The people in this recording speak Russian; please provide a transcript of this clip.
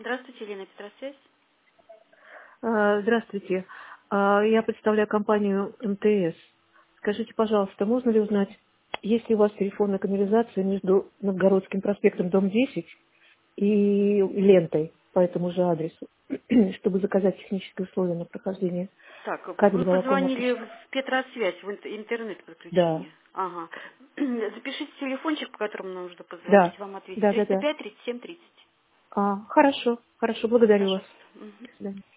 Здравствуйте, Елена, Петросвязь. Здравствуйте. Я представляю компанию МТС. Скажите, пожалуйста, можно ли узнать, есть ли у вас телефонная канализация между Новгородским проспектом, дом 10 и лентой по этому же адресу, чтобы заказать технические условия на прохождение Так, вы кабель волоконной позвонили опущения? в Петросвязь, в Да, интернет-подключение. Ага. Запишите телефончик, по которому нам нужно да, позвонить, вам ответить. да, да, да. 305 37 30. Хорошо, хорошо, благодарю вас. Пожалуйста. Мгм. До свидания.